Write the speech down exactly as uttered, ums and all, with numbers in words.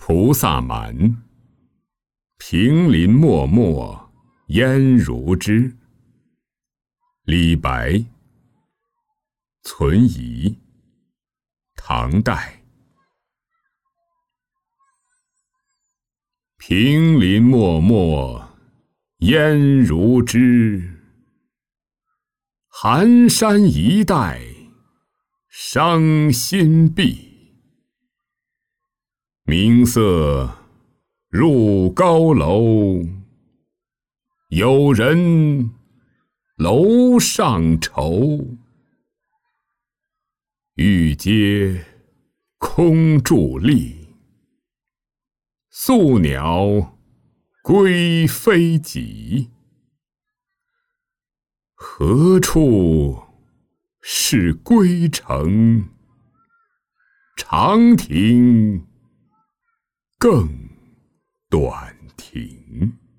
菩萨蛮，平林漠漠烟如织。李白。存疑，唐代。平林漠漠烟如织，寒山一带伤心碧。明色入高楼，有人楼上愁。欲接空伫立，宿鸟归飞疾。何处是归程？长亭更短亭。